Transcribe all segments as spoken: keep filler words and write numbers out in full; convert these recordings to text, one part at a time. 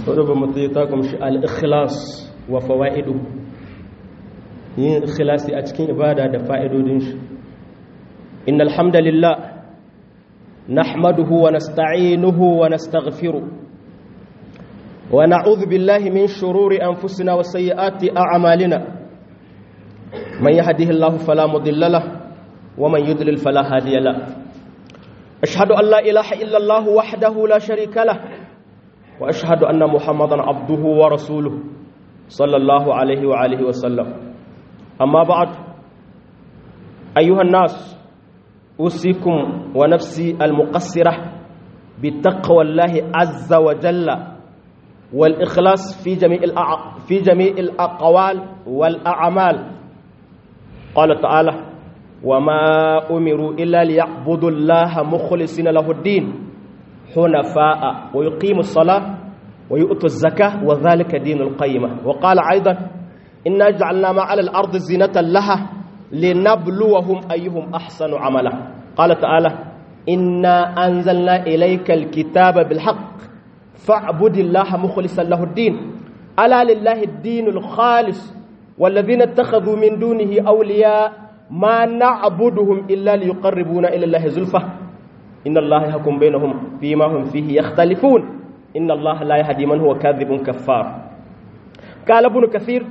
وربما يطاكم الإخلاص وفوائده yin ikhlasi a cikin ibada da fa'idodin shi innal hamdalillah nahmaduhu wa nasta'inuhu wa nastaghfiruh wa na'udhu billahi min shururi anfusina wa sayyiati a'malina man yahdihillahu fala mudilla lahu wa man yudlil fala hadiya lahu ashhadu an la ilaha illa allah wahdahu la sharika lahu wa ashhadu anna muhammadan abduhu wa rasuluhu sallallahu alayhi wa alihi wa sallam. أما بعد أيها الناس أوصيكم ونفسي المقصرة بتقوى الله عز وجل والإخلاص في جميع في جميع الأقوال والأعمال. قال تعالى: وما أمروا إلا ليعبدوا الله مخلصين له الدين حنفاء ويقيموا الصلاة ويؤتوا الزكاة وذلك دين القيمة. وقال أيضا: إنا جعلنا ما على الأرض زينة لها لنبلوهم أيهم أحسن عملا. قال تعالى: إنا أنزلنا إليك الكتاب بالحق فاعبد الله مخلصا له الدين ألا لله الدين الخالص والذين اتخذوا من دونه أولياء ما نعبدهم إلا ليقربونا إلى الله زلفى إن الله يحكم بينهم فيما هم فيه يختلفون إن الله لا يهدي من هو كاذب كفار. قال ابن كثير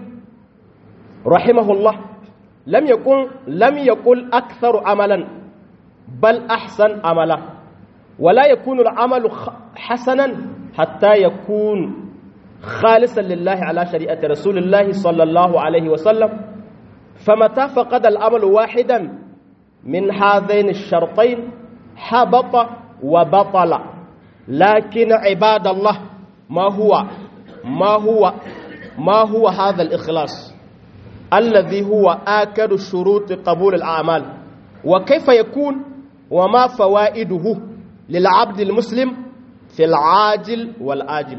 رحمه الله: لم يكن لم يقل أكثر عملا بل أحسن عملا، ولا يكون العمل حسنا حتى يكون خالصا لله على شريعة رسول الله صلى الله عليه وسلم. فمتى فقد العمل واحدا من هذين الشرطين حبط وبطل. لكن عباد الله ما هو ما هو ما هو هذا الإخلاص الذي هو آكد شروط قبول الأعمال، وكيف يكون وما فوائده للعبد المسلم في العاجل والآجل؟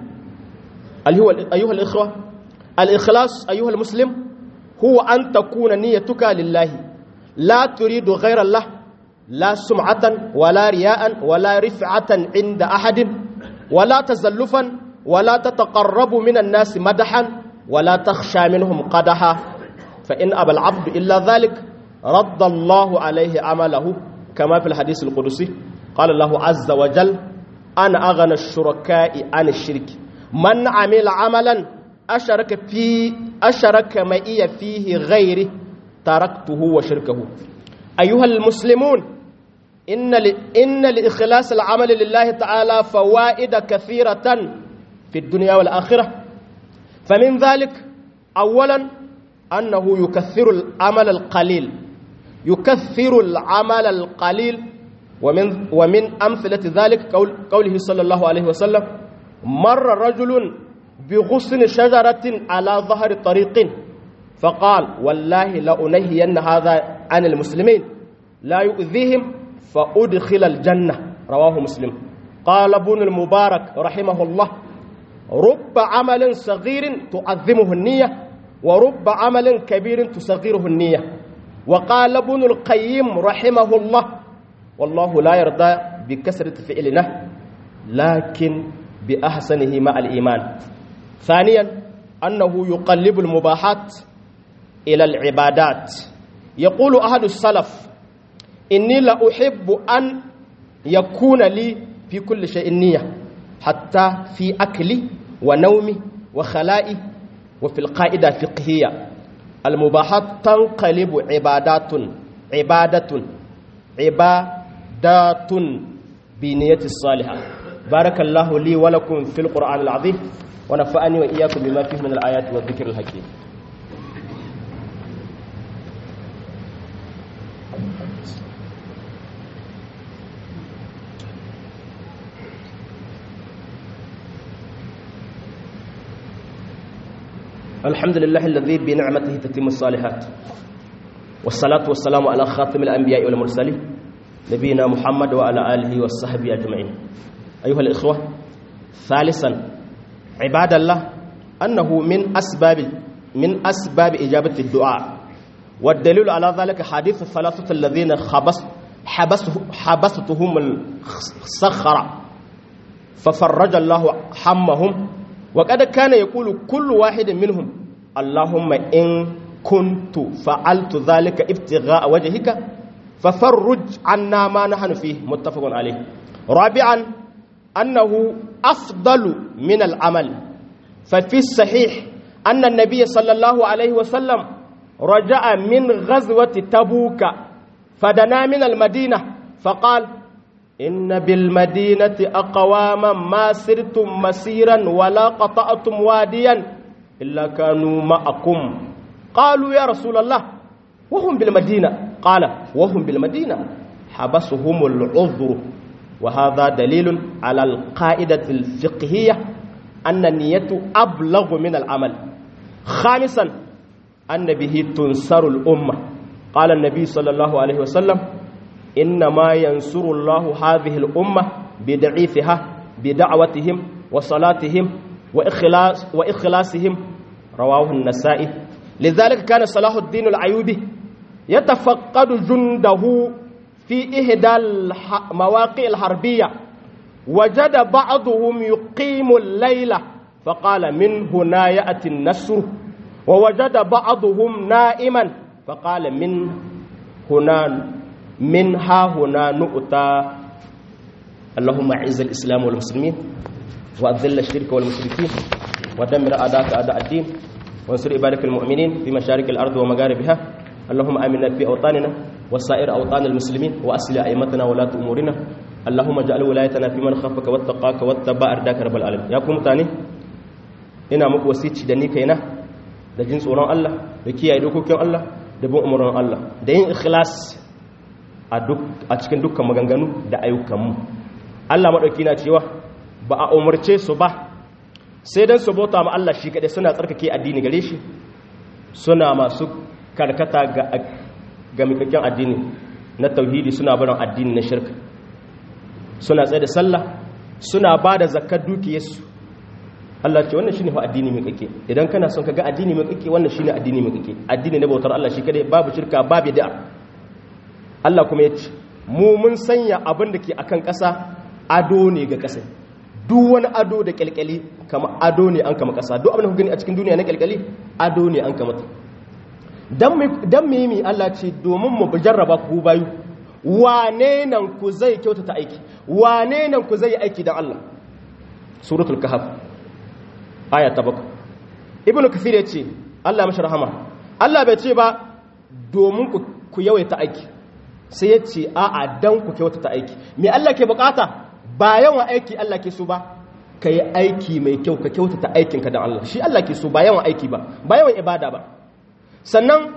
أيها الإخوة، الإخلاص أيها المسلم هو أن تكون نيتك لله لا تريد غير الله، لا سمعة ولا رياء ولا رفعة عند أحد ولا تزلفا ولا تتقرب من الناس مدحا ولا تخشى منهم قدحا، فإن أبى العبد إلا ذلك رد الله عليه عمله كما في الحديث القدسي قال الله عز وجل: أنا أغنى الشركاء عن الشرك من عمل عملا أشرك فيه أشرك معي فيه غيره تركته وشركه. أيها المسلمون، إن إن لإخلاص العمل لله تعالى فوائد كثيرة في الدنيا والآخرة. فمن ذلك أولا أنه يكثر العمل القليل يكثر العمل القليل ومن ومن أمثلة ذلك قول قوله صلى الله عليه وسلم: مر رجل بغصن شجرة على ظهر طريق فقال: والله لأنهين هذا عن المسلمين لا يؤذيهم فأدخل الجنة. رواه مسلم. قال ابن المبارك رحمه الله: رب عمل صغير تعظمه النية ورب عمل كبير تصغره النية. وقال ابن القيم رحمه الله: والله لا يرضى بكثرة فعلنا لكن بأحسنه مع الإيمان. ثانيا أنه يقلب المباحات إلى العبادات. يقول أحد السلف: إني لا أحب أن يكون لي في كل شيء نية، حتى في أكلي ونومي وخلائي. وفي القاعدة الفقهية: المباحات تنقلب عبادات عبادة عبادات بنية الصالحة. بارك الله لي ولكم في القرآن العظيم، ونفعني وإياكم بما فيه من الآيات والذكر الحكيم. الحمد لله الذي بنعمته تتم الصالحات، والصلاة والسلام على خاتم الأنبياء والمرسلين نبينا محمد وعلى آله وصحبه أجمعين. أيها الإخوة، ثالثا عباد الله أنه من أسباب من أسباب إجابة الدعاء، والدليل على ذلك حديث الثلاثة الذين حبس حبستهم الصخرة ففرج الله حمهم wa qad kana yaqulu kullu wahidin minhum Allahumma in kuntu fa'altu dhalika ibtigha'a wajhika fafarruj 'anna ma nahnu fihi muttafaqun alayh. rabi'an annahu afdalu min al-amal fa fi as-sahih anna an-nabiy sallallahu alayhi wa sallam raja'a min ghazwati tabuka fadana min al-madinah faqala inna bil madinati aqwaman ma sirtum masiran wala qata'tum wadiyan illa kanu ma'akum qalu ya rasulullah wa hum bil madina qala wa hum bil madina habasuhumul 'udhr wa hadha dalilun 'ala al qa'idati al fiqhiyyah anna niyyatu ablaghu min al 'amal. khamisan anna bihi tunsaru al ummah qala an-nabi sallallahu alayhi wa sallam إنما ينصر الله هذه الأمة بدعيفها بدعوتهم وصلاتهم وإخلاص وإخلاصهم رواه النسائي. لذلك كان صلاح الدين الأيوبي يتفقد جنده في إحدى المواقع الحربية وجد بعضهم يقيم الليل فقال من هنا يأتي النصر ووجد بعضهم نائما فقال من هنا من ها هنا نؤتى. اللهم اعز الاسلام والمسلمين واذل الشرك والمشركين ودمر اعداءك اعداء الدين وانصر عبادك المؤمنين في مشارق الارض ومغاربها. اللهم امنا في اوطاننا وسائر اوطان المسلمين واصلح ائمتنا ولاة امورنا. اللهم اجعل ولايتنا في من خافك واتقاك واتبع رضاك رب العالمين. يا ku mutane ina muku wasici da ni kaina da jin tsoron Allah da kiyaye dokokin Allah da bin umarnin Allah da yin ikhlas a cikin dukkan maganganu da ayyukanmu. Allah maɗauki na cewa ba a umarce su ba sai don su bauta ma Allah shi kaɗai, suna tsarkake addini gare shi, suna masu karkata ga mikakken addini na tauhidi, suna barin addini na shirka, suna tsaye da sallah, suna ba da zakar dukiyarsu. Allah ce wannan shine fa addini mai kake. Idan kana son ka ga addini mai kake, wannan shine addini mai kake, addini na bautar Allah shi kaɗai, babu shirka babu da'a. Allah kuma ya ce mu mun sanya abin da ke akan ƙasa ado ne ga ƙasa. Duk wani ado da kyalkyali kama ado ne an kama ƙasa. Duk abin da ku gani a cikin duniya na kyalkyali ado ne an kama ta. Dan mu yi mi Allah ce domin mu jarraba ku bayu, wane nan ku zai kyautata aiki, wane nan ku zai yi aiki dan Allah. Suratul Kahf aya ta bakwai. Ibn Kathir ya ce Allah mashi rahama, Allah bai ce ba domin ku yawaita aiki, sai ya ce a'a dan ku kyautata aiki. Me Allah ke bukata? Ba yawan aiki Allah ke so ba, ka yi aiki mai kyau, ka kyautata aikinka dan Allah. Shi Allah ke so, ba yawan aiki ba, ba yawan ibada ba. Sannan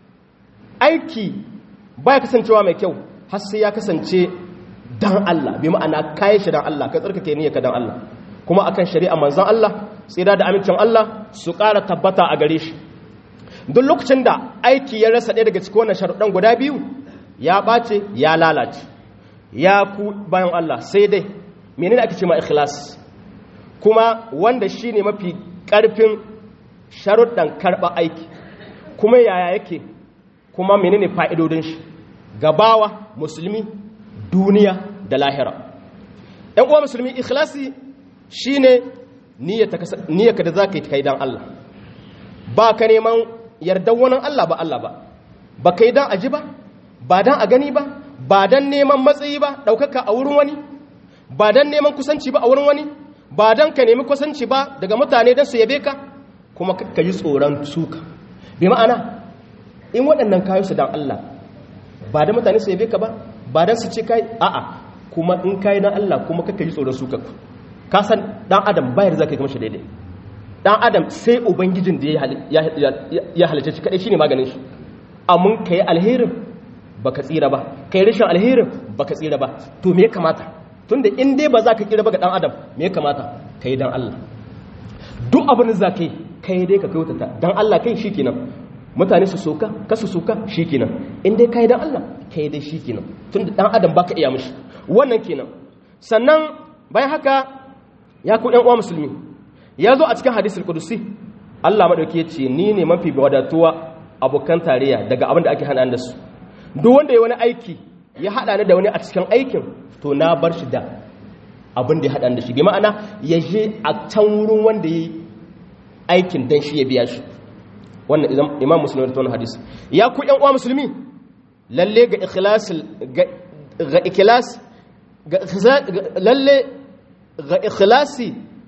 aiki ba ya kasancewa mai kyau har sai ya kasance dan Allah, bi ma'ana kayi shi dan Allah, ka tsarkake niyyarka dan Allah, kuma akan shari'a manzon Allah tsira da amincin Allah su ƙara tabbata a gare shi. Duk lokacin da aiki ya rasa ɗaya daga cikin wannan sharuɗan guda biyu, ya ɓace ya lalace. Ya ku bayan Allah, sai dai menene ake ce ma ikhlas, kuma wanda shine mafi ƙarfin sharuɗan karɓa aiki, kuma yaya yake, kuma menene fa'idodin shi gabawa musulmi duniya da lahira. ‘Yan uwa musulmi, ikhlasi shine niyyarka da za ka yi kai dan Allah, ba ka neman yardar wani Allah ba Allah ba, ba ka yi dan aji ba, ba dan a gani ba, ba dan neman matsayi ba ɗaukaka a wurin wani, ba dan neman kusanci ba a wurin wani, ba dan ka nemi kusanci ba daga mutane don su yabe ka, kuma ka yi tsoron suka. Bi ma'ana in waɗannan kayo su dan Allah, ba da mutane su yabe ka ba, ba dan su ce kai a'a, kuma in kayi dan Allah kuma ka yi tsoron suka. Ka san dan adam bayar za ka yi kamar shi daidai. Dan adam sai ubangijin da ya halice shi kadai shine maganin shi. Amun kai alherin baka tsira ba, kai rashin alherin baka tsira ba. To me ya kamata? Tunda in dai ba za ka kira ba ga dan adam, me ya kamata? Kai dan Allah. Duk abin da za ka yi, kai dai ka kyautata dan Allah, kai shikenan. Mutane su soka, ka su soka shikenan. In dai kai dan Allah, kai dai shikenan. Tunda dan adam baka iya mishi. Wannan kenan. Sannan bayan haka ya ku ɗan uwa musulmi, ya zo a cikin hadisul qudusi, Allah madauki ya ce ni ne mafi wadatuwa abokan tarayya daga abin da ake hana da su. Duk wanda ya wani aiki ya hada ni da wani a cikin aikin, to na bar shi da abin da ya haɗa da shi bi ma'ana ya je a can wurin wanda ya yi aikin dan shi ya biya shi. Wannan imam Muslim ya tona hadisi. Ya ku ƴan uwa musulmi, lalle ga ikhlas ga ikhlas lalle ga ikhlasi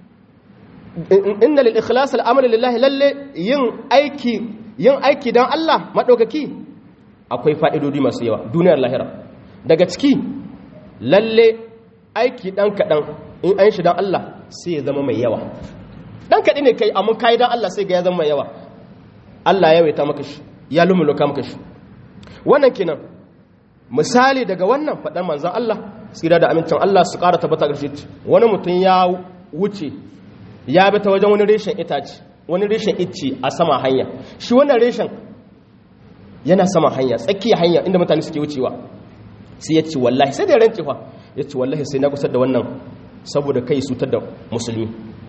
inna lil ikhlas al amal lillahi, lalle yin aiki yin aiki dan Allah madaukaki akwai fa'idodi masu yawa duniyar lahira. Daga ciki lalle aiki dan kadan in an shi dan Allah sai ya zama mai yawa. Dan kadi ne kai amma kai dan Allah sai ga ya zama mai yawa. Allah ya yawaita maka shi, ya lumuluka maka shi. Wannan kenan misali daga wannan faɗan manzan Allah tsira da amincin Allah su ƙara tabbata ga shi. Wani mutum ya wuce ya bi ta wajen wani reshen itace, wani reshen icce a sama hanya. Shi wannan reshen yana sama hanya, tsakiyar hanya inda mutane suke wucewa. Sai ya ce wallahi, sai da ya rance fa, ya ce wallahi sai na kusa da wannan saboda kai sutar da musulmi.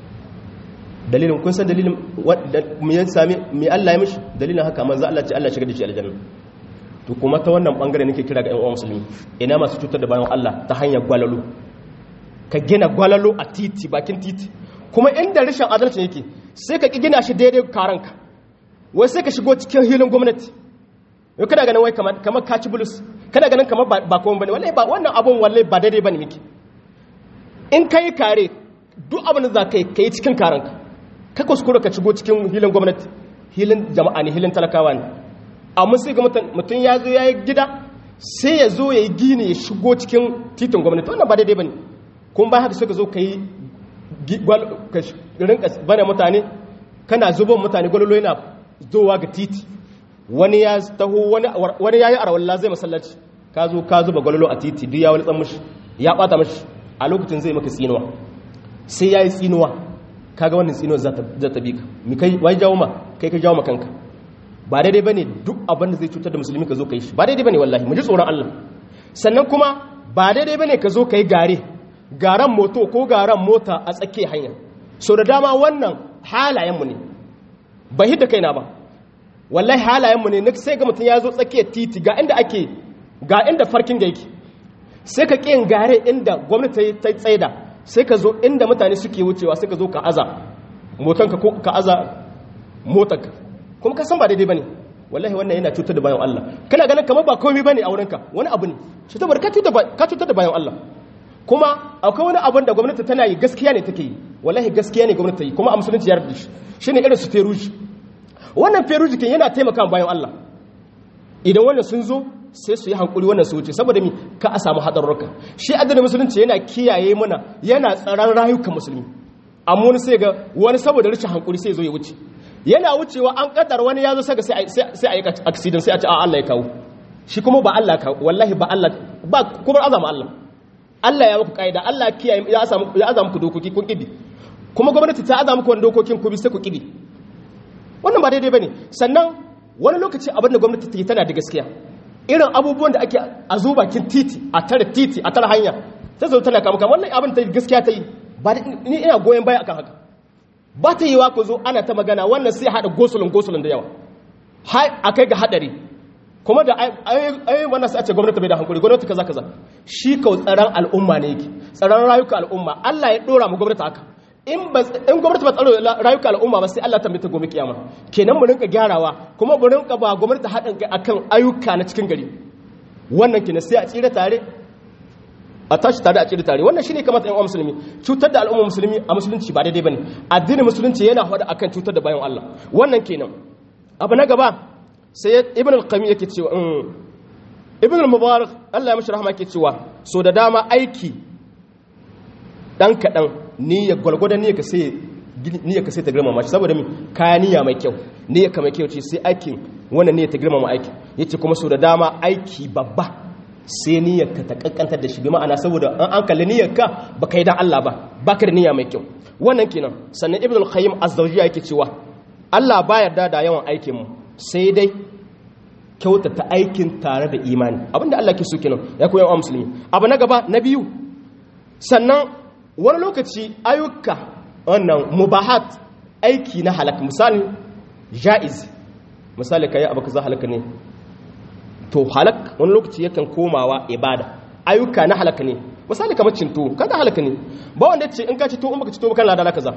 Dalilin kun san dalilin me ya sami me Allah ya mishi, dalilin haka manzo Allah ce Allah shiga da shi aljanna. To kuma ta wannan bangare nake kira ga ƴan uwa musulmi, ina masu cutar da bayan Allah ta hanyar gwalalo. Ka gina gwalalo a titi, bakin titi, kuma inda rashin adalci yake sai ka ki gina shi daidai karanka, wai sai ka shigo cikin hilin gwamnati. Yau kada ganin wai kamar kamar kaci bulus, kada ganin kamar ba komai bane, wallahi ba wannan abun wallahi ba daidai bane miki. In kai kare duk abin da za ka yi kai cikin karanka, ka kuskura ka shigo cikin hilin gwamnati, hilin jama'a ne, hilin talakawa ne. Amma sai ga mutum ya zo ya yi gida sai ya zo ya yi gini ya shigo cikin titin gwamnati, wannan ba daidai ba ne. Kuma ba haka sai ka zo ka yi rinka bane mutane, kana zuban mutane gwalolo yana zowa ga titi. Wani ya taho wani ya yi arawalla zai masallaci, ka zo ka zuba gwalolo a titi duk ya wani tsan mashi, ya bata mashi, a lokacin zai maka tsinuwa. Sai ya yi tsinuwa, kaga wannan tsinuwa za ta bi ka. Mi kai wai jawo ma, kai ka jawo ma kanka. Ba daidai bane duk abin da zai cutar da musulmi ka zo ka yi shi, ba daidai bane wallahi, mu ji tsoron Allah. Sannan kuma ba daidai bane ka zo ka yi gare garan moto ko garan mota a tsakiyar hanya. So da dama wannan halayenmu ne, ba hidda kaina ba, wallahi halayenmu ne. Sai ga mutum ya zo tsakiyar titi ga inda ake ga inda farkin da yake, sai ka ƙin gare inda gwamnati ta tsaida, sai ka zo inda mutane suke wucewa, sai ka zo ka aza motanka ko ka aza motanka, kuma ka san ba daidai bane. Wallahi wannan yana cutar da bayan Allah. Kana ganin kamar ba komai bane a wurinka, wani abu ne shi, saboda ka cutar da bayan Allah. Kuma akwai wani abin da gwamnati tana yi gaskiya ne take yi, wallahi gaskiya ne gwamnati ta yi, kuma a musulunci ya rubuta shi, shine irin su feruji. Wannan feruji kin yana taimaka bayan Allah. Idan wannan sun zo sai su yi hankuri wannan su wuce, saboda mi ka a samu hadarurruka. Shi addinin musulunci yana kiyaye mana, yana tsaron rayukan musulmi. Amma wani sai ga wani saboda rashin hankuri sai zo ya wuce, yana wucewa an kaddar wani ya zo saka sai sai a yi accident, sai a ce a Allah ya kawo shi, kuma ba Allah kawo, wallahi ba Allah ba, kuma azama Allah. Allah ya muku kaida, Allah ya kiyaye, ya aza muku ya aza muku dokoki kun kibi, kuma gwamnati ta aza muku wannan dokokin ku bi sai ku kibi. Wannan ba daidai bane. Sannan wani lokaci abin da gwamnati take tana da gaskiya, irin abubuwan da ake a zo bakin titi, a tare titi, a tare hanya, sai zo tana kama kama, wannan abin ta gaskiya ta yi, ba ni ina goyen baya akan haka. Ba ta yi wa ku zo ana ta magana, wannan sai haɗa gosulun gosulun da yawa, har a kai ga haɗari. Kuma da ai wannan sai a ce gwamnati bai da hankuri, gwamnati kaza kaza. Shi kau tsaron al'umma ne yake, tsaron rayuka al'umma. Allah ya dora mu gwamnati haka. In in gwamnati ba tsaro rayuka al'umma ba, sai Allah ta mita gobe kiyama. Kenan mu rinka gyarawa, kuma mu rinka ba gwamnati haɗin kai akan ayyuka na cikin gari. Wannan kenan sai a tsira tare, a tashi tare, a tsira tare. Wannan shine kamata ƴan uwa musulmi. Cutar da al'umma musulmi a musulunci ba daidai bane. Addinin musulunci yana faɗa akan cutar da bayan Allah. Wannan kenan. Abu na gaba sai Ibn al-Qayyim yake cewa Ibn al-Mubarak Allah ya mishi rahama yake cewa so da dama aiki dan kadan niyyar gwalgwadon niyyar ka sai niyyar ka sai ta girmama shi, saboda mi kaya niyya mai kyau, niyyar ka mai kyau ce sai aikin wannan niyyar ta girmama aiki. Yace kuma so da dama aiki babba sai niyyar ka ta kankantar da shi, bi ma'ana saboda an an kalle niyyar ka baka yi dan Allah ba, baka da niyya mai kyau. Wannan kenan. Sannan Ibn al-Qayyim az-Zawjiyya yake cewa Allah ba yarda da yawan aikin mu, sai dai kyautata aikin tare da imani, abinda Allah ke so kenan ya koyan wa musulmi. Abu na gaba na biyu, sannan wani lokaci ayyuka wannan mubahat, aiki na halak, misali jaiz, misali kai abu kaza halaka ne, to halak wani lokaci yakan komawa ibada. Ayyuka na halaka ne misali kamar cin tuwo kaga halaka ne ba wanda yace in ka ci tuwo in baka ci tuwo kan lada kaza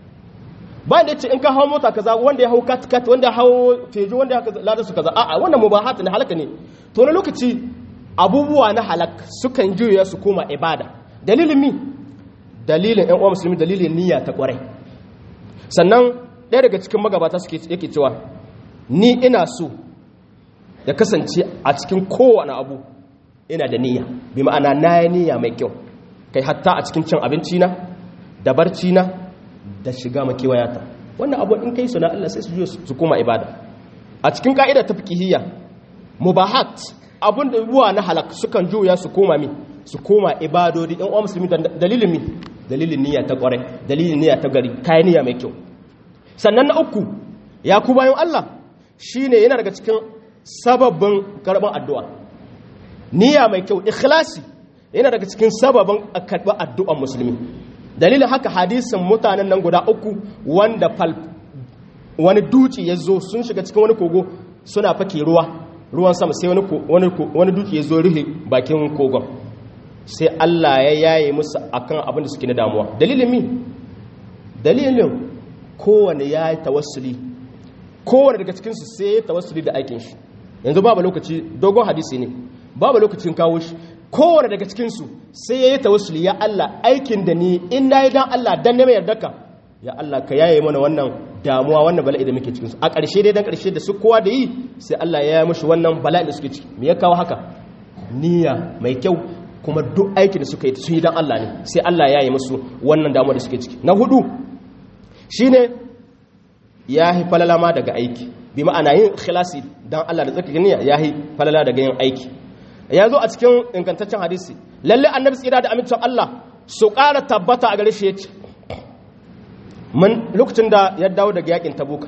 ba wanda yace in ka hawo mota kaza wanda ya hawo kat kat wanda ya hawo fejo wanda ya lada su kaza a'a wannan mubahat ne halaka ne to na lokaci abubuwa na halak sukan juya su koma ibada dalilin mi dalilin ɗan uwa musulmi dalilin niyya ta kwarai sannan ɗaya daga cikin magabata suke yake cewa ni ina so ya kasance a cikin kowane abu ina da niyya bi ma'ana na yi niyya mai kyau kai hatta a cikin cin abinci na da barci na da shiga makewayata wannan abu in kai su na Allah sai su juya su koma ibada a cikin ka'ida ta fiqhiyya mubahat abun da ruwa na halak sukan juya su koma mi su koma ibadodi ɗan uwa musulmi dalilin mi dalilin niyya ta kwarai dalilin niyya ta gari kai niyya mai kyau sannan na uku ya ku bayan Allah shine yana daga cikin sababin karban addu'a niyya mai kyau ikhlasi yana daga cikin sababin karban addu'ar musulmi dalilin haka hadisin mutanen nan guda uku wanda fal wani duci ya zo sun shiga cikin wani kogo suna fake ruwa ruwan sama sai wani wani duki ya zo rufe bakin kogon sai Allah ya yaye musu akan abin da suke na damuwa dalilin mi dalilin kowane ya yi tawassuli kowane daga cikinsu sai ya tawassuli da aikin shi yanzu babu lokaci dogon hadisi ne babu lokacin kawo shi kowane daga cikinsu sai ya yi tawassuli ya Allah aikin da ni in na yi don Allah don neman yardarka ya Allah ka yaye mana wannan damuwa wannan bala'i da muke cikinsu a ƙarshe dai dan ƙarshe da su kowa da yi sai Allah ya yi mashi wannan bala'i da suke ciki me ya kawo haka niyya mai kyau kuma duk aikin da suka yi sun yi don Allah ne sai Allah ya yi musu wannan damuwa da suke ciki na hudu shine ya yi falala ma daga aiki bi ma'ana yin ikhlasi don Allah da tsarkake niyya ya yi falala daga yin aiki ya zo a cikin ingantaccen hadisi lalle annabi tsira da amincin Allah su ƙara tabbata a gare shi yace mun lokacin da ya dawo daga yakin tabuka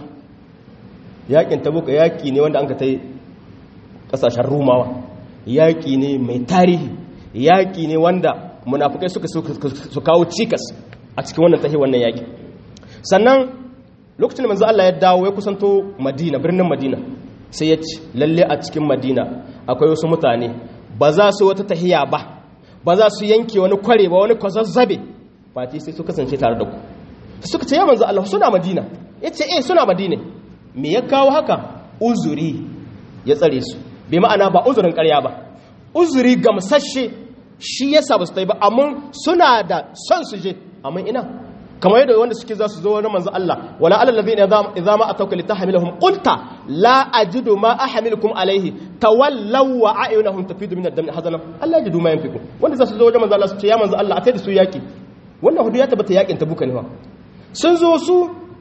yakin tabuka yaki ne wanda an ka tai kasashen rumawa yaki ne mai tarihi yaki ne wanda munafikai suka su kawo cikas a cikin wannan tahi wannan yaki sannan lokacin da manzo Allah ya dawo ya kusanto Madina birnin Madina sai ya ce lalle a cikin Madina akwai wasu mutane ba za su wata tahiya ba ba za su yanke wani kware ba wani kwazazzabe fati sai su kasance tare da ku suka ce ya manzo Allah suna Madina yace eh suna Madina me ya kawo haka uzuri ya tsare su bai ma'ana ba uzurin ƙarya ba uzuri gamsashe shi yasa ba su tai ba amma suna da son su je amma ina kamar yadda wanda suke za su zo wani manzo Allah wala alal ladina idza ma atawka litahmiluhum qulta la ajidu ma ahmilukum alayhi tawallaw wa a'yunuhum tafidu min ad-dam hazanan Allah yajidu ma yanfiqu wanda za su zo wajen manzo Allah su ce ya manzo Allah a tai da su yaki wannan hudu ya tabbata yakin tabuka ne fa sun zo su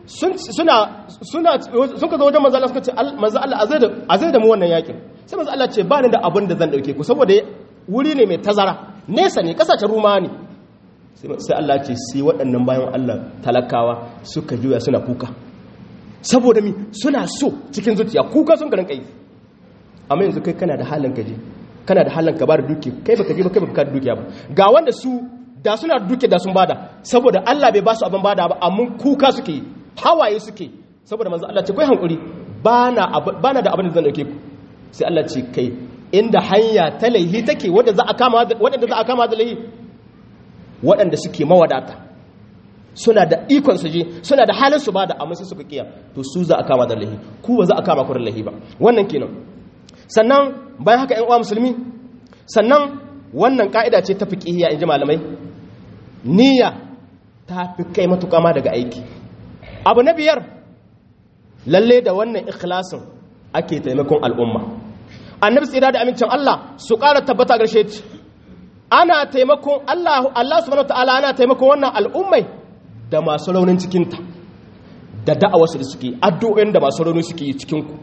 suna suna sun ka zo wajen manzo Allah suka ce manzo Allah azai azai da mu wannan yakin sai manzo Allah ce ba ni da abin da zan dauke ku saboda wuri ne mai tazara nesa ne kasashen Ruma ne sai Allah ce sai waɗannan bayan Allah talakawa suka juya suna kuka saboda mi suna so cikin zuciya kuka sun garin kai amma yanzu kai kana da halin kaje kana da halin ka ba da duke kai baka je ba kai baka da dukiya ba ga wanda su da suna da duke da sun bada saboda Allah bai ba su abin bada ba amma kuka suke yi hawaye suke saboda manzo Allah ce kai hankuri bana bana da abin da zan dauke ku sai Allah ce kai inda hanya ta laihi take wanda za a kama wanda za a kama da laihi waɗanda suke mawadata suna da ikon su je suna da halin su bada amma sai suka kiya to su za a kama da lahi ku ba za a kama ku da lahi ba wannan kenan sannan bayan haka ƴan uwa musulmi sannan wannan ka'ida ce ta fiqhiyya inji malamai niyya ta fi kai matuƙa ma daga aiki abu na biyar lalle da wannan ikhlasin ake taimakon al'umma annabi tsira da amincin Allah su ƙara tabbata garshe ana taimakon Allah Allah subhanahu wataala ana taimakon wannan al'ummai da masu raunin cikinta da da'awarsu da suke addu'o'in da masu rauni suke cikin ku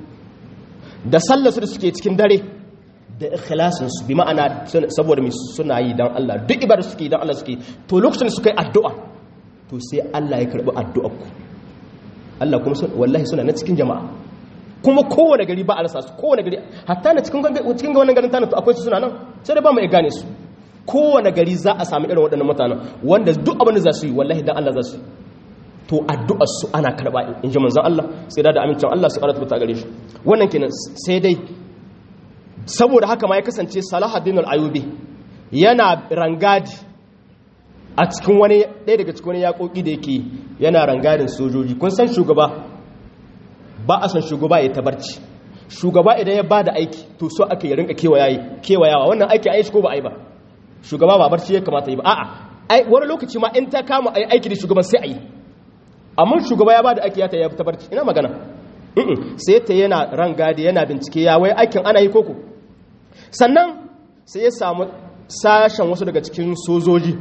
da sallarsu da suke cikin dare da ikhlasin su bi ma'ana saboda mai suna yi dan Allah duk ibada suke dan Allah suke to lokacin da suka yi addu'a to sai Allah ya karbi addu'ar ku Allah kuma wallahi suna na cikin jama'a kuma kowane gari ba a rasa su kowane gari hatta na cikin cikin wannan garin tana to akwai su suna nan sai da ba mu iya gane su kowane gari za a sami irin waɗannan mutanen wanda duk abin da za su yi wallahi dan Allah za su yi to addu'ar su ana karba in ji manzon Allah sai da da amincin Allah su karatu ta gare shi wannan kenan sai dai saboda haka ma ya kasance Salahuddin al-Ayyubi yana rangadi a cikin wani ɗaya daga cikin wani yaƙoƙi da yake yana rangadin sojoji. Kun san shugaba ba a san shugaba ya tabarci. Shugaba idan ya ba da aiki to so aka yi rinka kewayawa wannan aiki a yi shi ko ba a yi ba. Shugaba ba barci ya kamata yi ba. A'a, wani lokaci ma in ta kama a yi aiki da shugaban sai a yi. Amma shugaba ya ba da aiki ya ta yi tabarci. Ina magana. Sai ta yana rangadi yana bincike ya wai aikin ana yi koko. Sannan sai ya samu sashen wasu daga cikin sojoji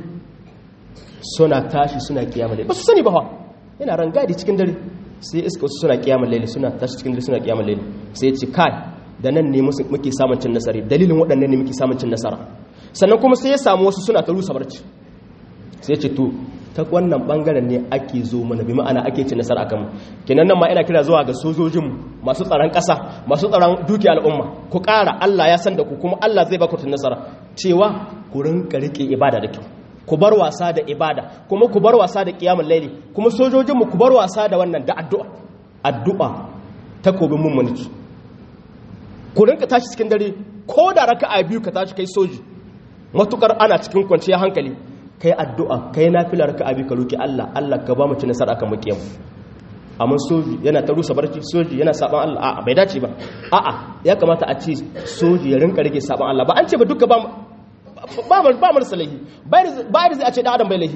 suna tashi suna kiyamar laili ba su sani ba ha yana rangadi cikin dare sai iska wasu suna kiyamar laili suna tashi cikin dare suna kiyamar laili sai ya ce kai da nan ne muke samun cin nasara dalilin waɗannan ne muke samun cin nasara. Sannan kuma sai ya samu wasu suna ta rusa barci sai ya ce to ta wannan bangaren ne ake zo mana bi ma'ana ake cin nasara akan mu. Kenan nan ma ina kira zuwa ga sojojin masu tsaron ƙasa masu tsaron dukiyar al'umma ku ƙara Allah ya san da ku kuma Allah zai ba ku cin nasara cewa ku rinka rike ibada da kyau, ku bar wasa da ibada, kuma ku bar wasa da kiyamul laili, kuma sojojinmu ku bar wasa da wannan da addu'a addu'a takobin mummunci. Ku rinka tashi cikin dare ko da raka'a biyu ka tashi kai soji matukar ana cikin kwanciyar hankali kai addu'a kai nafila raka'a biyu ka roki Allah Allah ka ba mu ci nasara akan makiyan. Amma soji yana ta rusa barci, soji yana saban Allah, a'a bai dace ba. A'a ya kamata a ce soji ya rinka rage saban Allah, ba an ce ba duka ba ba ba marsa laihi ba da zai a ce da adam bai laihi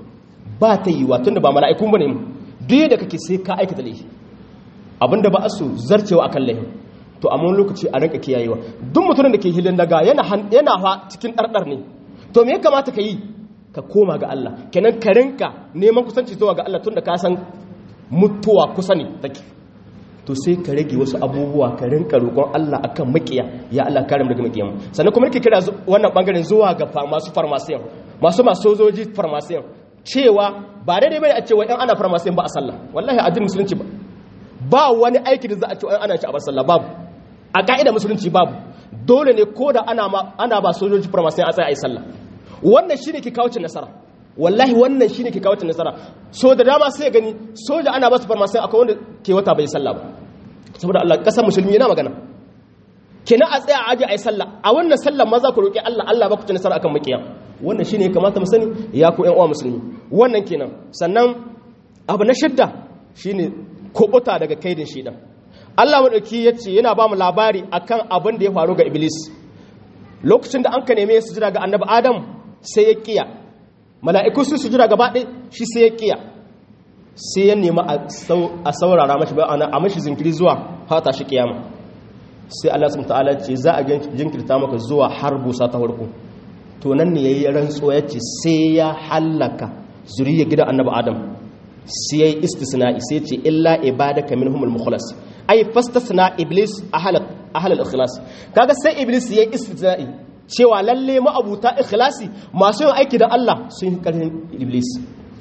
ba ta yi wa tunda ba mala'ikun bane mu duk da kake sai ka aikata laihi abinda ba a so zarcewa akan laihi. To amma wani lokaci a rinka kiyayewa. Duk mutumin da ke hilin daga yana yana fa cikin dardar ne, to me ya kamata ka yi? Ka koma ga Allah. Kenan ka rinka neman kusanci zuwa ga Allah tunda ka san mutuwa kusa ne take. To sai ka rage wasu abubuwa ka rinka roƙon Allah akan makiya, ya Allah kare mu daga makiyan. Sannan kuma nake kira wannan bangaren zuwa ga masu farmasiyan, masu masu sojoji farmasiyan, cewa ba daidai bane a ce wai in ana farmasiyan ba a sallah. Wallahi addinin musulunci ba ba wani aiki da za a ce ana ci a bar sallah babu. A ka'ida musulunci babu. Dole ne ko da ana ana ba sojoji farmasiyan a tsaya a yi sallah. Wannan shine ke kawo cin nasara. Wallahi wannan shine ke kawo cin nasara. So da dama sai gani soja ana ba su farmasiyan akwai wanda ke wata bai sallah ba. Saboda Allah kasar musulmi yana magana. Kenan a tsaya a aje a yi sallah. A wannan sallah maza ku roki Allah Allah ba ku ci nasara akan makiya. Wannan shine ya kamata mu sani ya ku ƴan uwa musulmi. Wannan kenan. Sannan abu na shidda shine kubuta daga kaidin shedan. Allah madauki yace yana ba mu labari akan abin da ya faru ga Iblis. Lokacin da an ka neme su jira ga Annabi Adam sai ya kiya. Mala'iku su sujura gaba ɗaya shi sai ya kiya. Sai ya nemi a saurara mashi ba ana a mashi zinkiri zuwa fata shi kiyama. Sai Allah subhanahu ta'ala ce za a jinkirta maka zuwa har busa ta farko. To nan ne yayi rantsuwa yace sai ya halaka zuriyar gidan Annabi Adam. Sai yayi istisna'i sai ce illa ibadaka minhumul mukhlas. Ai fastasna iblis ahal ahal al-ikhlas. Kaga sai iblis yayi istisna'i cewa lalle ma'abuta ikhlasi masu yin aiki da Allah sun yi karfin iblis.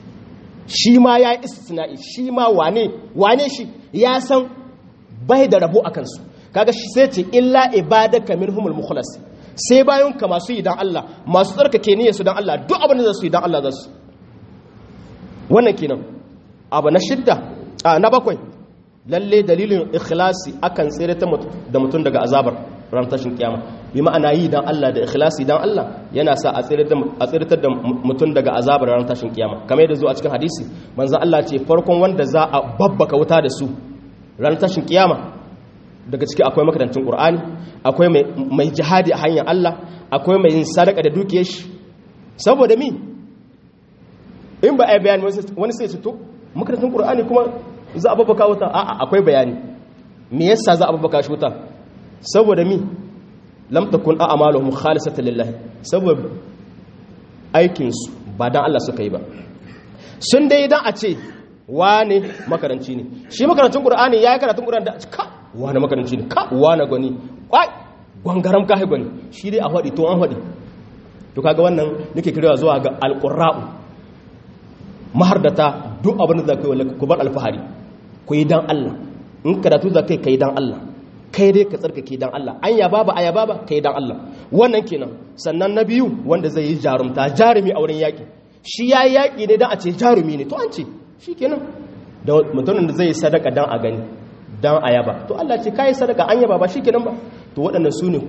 Shi ma ya yi istisna'i, shi ma wane wane shi ya san bai da rabo a kansu. Kaga shi sai ce illa ibadaka minhumul mukhlas. Sai bayan ka masu yi dan Allah, masu tsarkake niyyar su dan Allah, duk abin da za su yi dan Allah za su. Wannan kenan. Abu na shidda, a na bakwai. Lalle dalilin ikhlasi akan tsere da mutum daga azabar ran tashin kiyama. Bi ma'ana yi dan Allah da ikhlasi dan Allah yana sa a tsiratar da mutum daga azabar ran tashin kiyama. Kamar yadda zo a cikin hadisi manzo Allah ce farkon wanda za a babbaka wuta da su ran tashin kiyama daga ciki akwai makarantun Qur'ani, akwai mai mai jihadi a hanyar Allah, akwai mai yin sadaka da dukiyar shi. Saboda mi in ba ai bayani wani sai ce to makarantun Qur'ani kuma za a babbaka wuta, a'a akwai bayani me yasa za a babbaka shi wuta. Saboda mi lam takun a'maluhum khalisatan lillahi, saboda aikin su ba dan Allah suka yi ba, sun dai dan a ce wane makaranci ne, shi makarantun Qur'ani yayi karatun Qur'ani da ka wane makaranci ne, ka wane gwani kwai gwangaram kai gwani, shi dai a hadi to an hadi. To kaga wannan nake kirewa zuwa ga alqurra'u mahardata duk abin da zakai wallahi ku bar alfahari, ku yi dan Allah. In karatu zakai kai dan Allah, kai dai ka tsarkake dan Allah, an yaba ba ayaba ba kai dan Allah. Wannan kenan. Sannan na biyu wanda zai yi jarumta, jarumi a wurin yaki, shi yayi yaki ne dan a ce jarumi ne, to an ce shikenan. Da mutumin da zai yi sadaka dan a gani dan ayaba, to Allah ce kai sadaka an yaba ba shikenan ba. To waɗannan su ne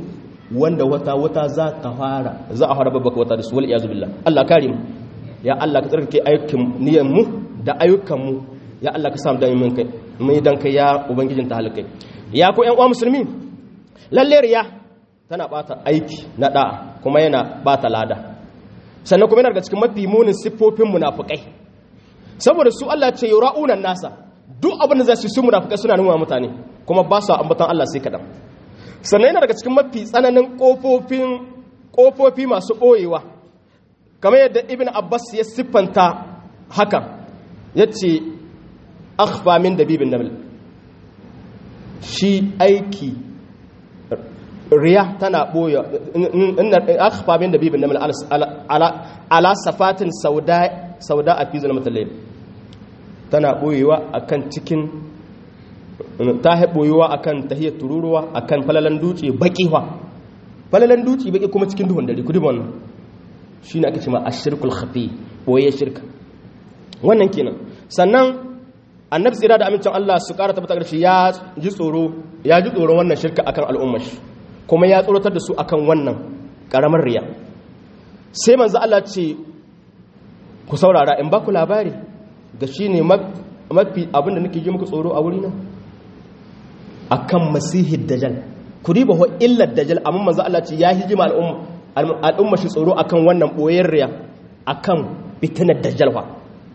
wanda wata wata za ta fara za a fara babbaka wata da su wal iyazu billah Allah kare mu ya Allah ka tsarkake ayyukan niyyar mu da ayyukan mu ya Allah ka samu dan mun kai mai dan kai ya ubangijin ta halikai ya ku ƴan uwa musulmi lalle riya tana bata aiki na da'a kuma yana bata lada sannan kuma yana daga cikin mafi munin siffofin munafikai saboda su Allah ce yura'una nasa duk abin da za su su munafikai suna nuna mutane kuma ba su ambatan Allah sai kadan sannan yana daga cikin mafi tsananin kofofin kofofi masu boyewa kamar yadda ibn Abbas ya siffanta haka yace akhfa min dabibin naml shi aiki riya tana boye inna akhfa min dabibin naml ala ala safatin sauda sauda a fi zulmatul layl tana boyewa akan cikin ta boyewa akan tahiyar tururuwa akan falalan duci baqiwa falalan duci baki kuma cikin duhun dare kudi wannan shine ake cewa ashirkul khafi boye shirka wannan kenan sannan annabi tsira da amincin Allah su ƙara tabbata da shi ya ji tsoro ya ji tsoron wannan shirka akan al'ummar shi kuma ya tsoratar da su akan wannan karamar riya sai manzo Allah ce ku saurara in ba ku labari da shine mafi abinda nake ji muku tsoro a wurina akan masihid dajjal ku riba ho illar dajjal amma manzo Allah ce ya hijima al'umma al'umma shi tsoro akan wannan boyar riya akan fitinar dajjal fa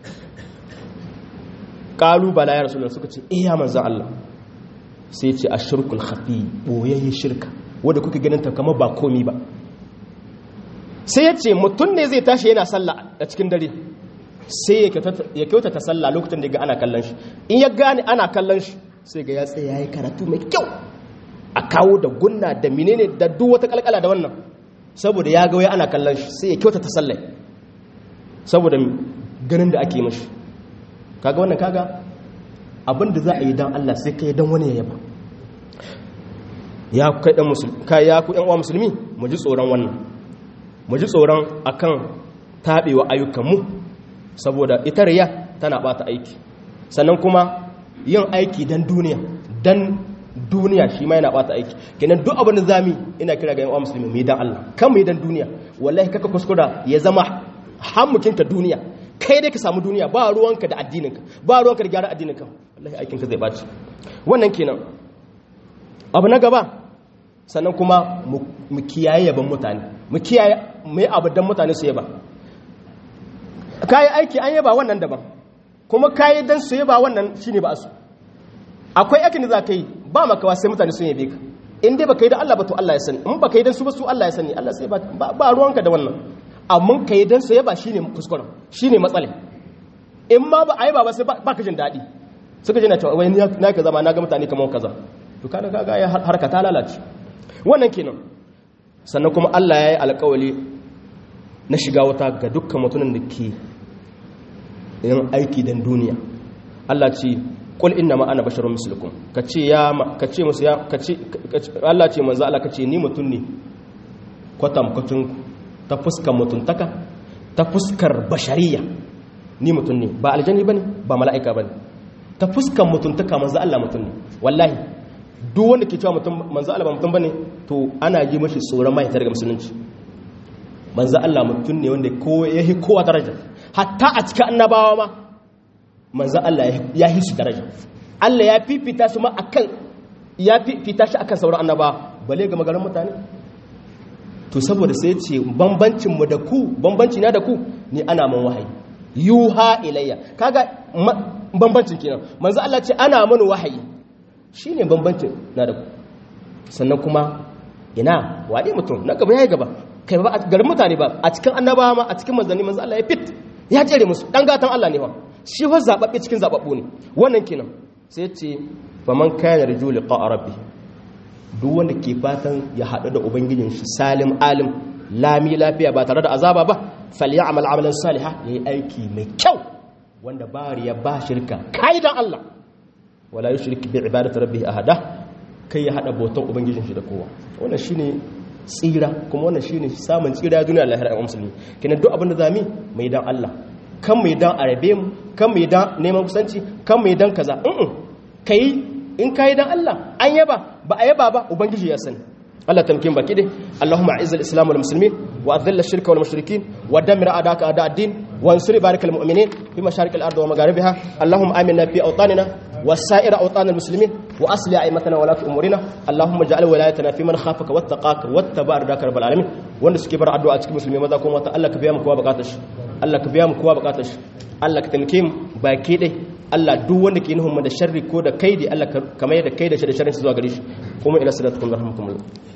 qalu bala ya rasulullah suka ce eh ya manzo Allah sai ce ashirkul khafi boyayye shirka wanda kuke ganin ta kamar ba komi ba sai ya ce mutun ne zai tashi yana sallah a cikin dare sai ya kyauta ta sallah lokacin da ga ana kallon shi in ya gane ana kallon shi sai ga ya tsaye yayi karatu mai kyau a kawo da gunna da menene da duk wata kalkala da wannan saboda ya ga wai ana kallon shi sai ya kyauta ta sallah saboda ganin da ake mishi kaga wannan kaga abinda za a yi dan Allah sai kai dan wani ya yaba ya kai dan musulmi kai ya ku ɗan uwa musulmi mu ji tsoron wannan mu ji tsoron akan tabewa ayyukan mu saboda ita riya tana bata aiki sannan kuma yin aiki dan duniya dan duniya shi ma yana bata aiki kenan duk abin da zami ina kira ga yan uwa musulmi mu yi dan Allah kan mu yi dan duniya wallahi kaka kuskura ya zama hammukinka duniya kai dai ka samu duniya ba ruwanka da addininka ba ruwanka da gyara addininka wallahi aikinka zai baci wannan kenan abu na gaba sannan kuma mu kiyaye yaban mutane mu kiyaye mu yi abu dan mutane su yaba kayi aiki an yaba wannan daban kuma kayi dan su yaba wannan shine ba su akwai aikin da za ka yi ba makawa sai mutane sun yabe ka in dai baka yi dan Allah ba to Allah ya sani in baka yi dan su ba su Allah ya sani Allah sai ba ba ruwanka da wannan amma kai dan su yaba shine kuskuren shine matsala in ma ba a yaba ba sai ba ka jin dadi suka ji na cewa wai na ka zama na ga mutane kamar kaza to kana ga ya harka ta lalace wannan kenan sannan kuma Allah ya yi alƙawari na shiga wata ga dukkan mutumin da ke yin aiki dan duniya Allah ce qul inna ma ana basharun mislukum kace ya kace musu ya kace Allah ce manzo Allah kace ni mutun ne kwatam kwatun ta fuskar mutuntaka ta fuskar bashariya ni mutun ne ba aljanni bane ba mala'ika bane ta fuskar mutuntaka manzo Allah mutun ne wallahi duk wanda ke cewa mutum manzo Allah ba mutum bane to ana yi mashi tsoron mai ta daga musulunci manzo Allah mutum ne wanda ko yahi kowa daraja hatta a cikin annabawa ma manzo Allah ya yi su daraja Allah ya fifita su ma akan ya fifita shi akan sauran annabawa bale ga magaran mutane to saboda sai ya ce bambancin mu da ku bambanci na da ku ni ana man wahayi yuha ilayya kaga bambancin kenan manzo Allah ce ana man wahayi shine bambancin na da ku sannan kuma ina wade mutum na gaba yayi gaba kai ba a garin mutane ba a cikin annabawa ma a cikin manzanni manzo Allah ya fit ya jere musu dan gatan Allah ne fa shi fa zababbe cikin zababbu ne wannan kenan sai ya ce faman kana rajul liqa rabbi duk wanda ke fatan ya hadu da ubangijin shi salim alim lami lafiya ba tare da azaba ba falyamal amalan salihah yayi aiki mai kyau wanda bariya ba shirka kai dan Allah wala yushrik bi ibadati rabbih ahada kai ya hada bautan ubangijin shi da kowa wannan shine tsira kuma wannan shine samun tsira duniya lahira a musulmi kenan duk abin da zami mai dan Allah kan mai dan arabe mu kan mai dan neman kusanci kan mai dan kaza in kai in kai dan Allah an yaba ba a yaba ba ubangiji ya sani Allah tamkin baki dai Allahumma a'izzal islam wal muslimin wa adhill ash-shirka wal mushrikin wa dammir a'daka a'da ad-din wa ansur barakal mu'minin fi masharikil ardi wa magharibiha Allahumma aminna fi awtanina wa sa'ir awtan al-muslimin wa asli a'immatana wa la umurina Allahumma ij'al wilayatana fi man khafaka wattaqaka wattaba ardaka rabbal alamin wanda suke bar addu'a cikin musulmi maza kuma ta Allah ka biya mu kowa bukatar shi Allah ka biya mu kowa bukatar shi Allah ka tamkin baki dai Allah duk wanda ke nuhun da sharri ko da kaidi Allah ka kamar da kaida shi da sharrin zuwa gare shi kuma ila salatukum rahmukumullah